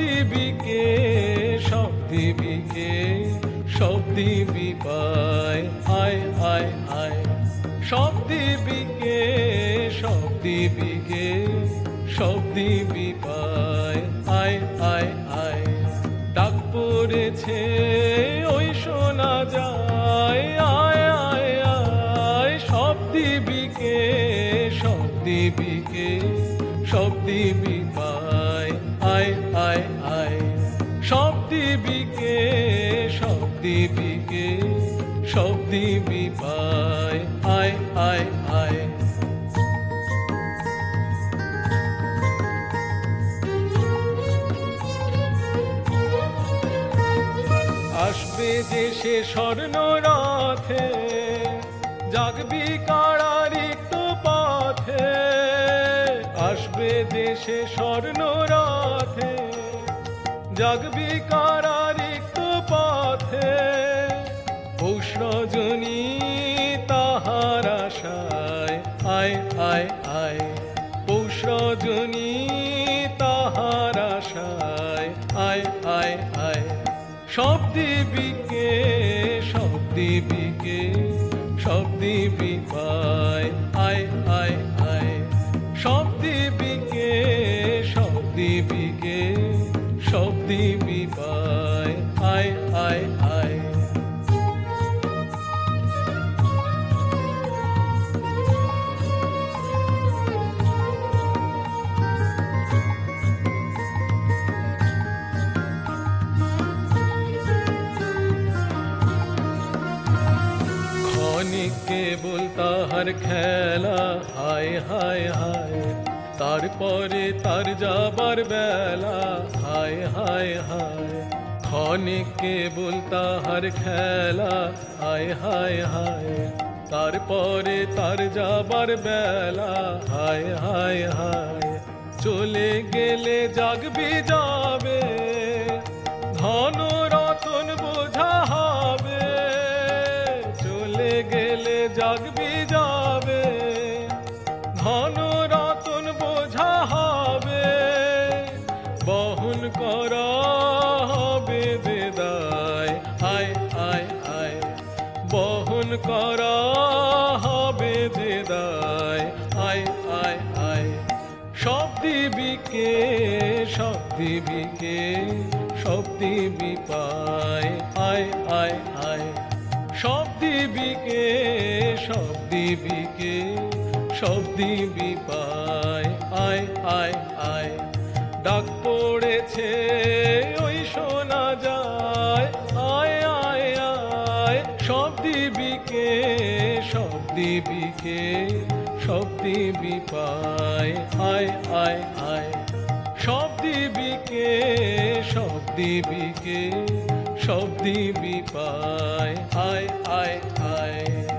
দিবিকে সব দিবিকে সব দিবি পায় আয় আয় আয় সব দিবিকে সব দিবিকে সব দিবি পায় আয় আয় আয় ডাক পড়েছে ওই শোনা যায় আয় আয় আয় সব দিবিকে সব দিবিকে সব দিবি পায় আয় আয় আয় সব দিবিকে সব দিবিকে সব দিবি পায় আয় আয় আয় আসবে যে সে স্বর্ণ রথে জাগবি কারা রিক্ত পথে আসবে যে সে স্বর্ণ রথে জাগবি কারা রিক্ত পথে পৌষ রজনী তাহার আশায় আয় আয় আয় পৌষ রজনী তাহার আশায় আয় আয় আয় সব দিবিকে সব দিবিকে সব দিবি পায় আয় আয় আয় সব দিবিকে সব দিবিকে সব দিবি পায় আয় আয় আয় কেবল তাহার খেলা হায় হায় হায় তারপরে তার যাবার বেলা হায় হায় হায় ক্ষণিক কেবল তাহার খেলা হায় হায় হায় তারপরে তার যাবার বেলা হায় হায় হায় চলে গেলে জাগবি যাবে ধন রতন বোঝা হবে চলে গেলে জাগবি যাবে ধন রতন বোঝা হবে বহন করা হবে বেদায় আয় আয় আয় বহন করা হবে বেদায় আয় আয় আয় সব দিবিকে সব দিবিকে সব দিবি পায় আয় আয় আয় সব দিবিকে সব দিবিকে সব দিবি পায় আয় আয় আয় ডাক পড়েছে ওই শোনা যায় আয় আয় আয় সব দিবিকে সব দিবিকে সব দিবি পায় আয় আয় আয় সব দিবিকে সব দিবিকে সব দিবি পায় আয় আয় আয়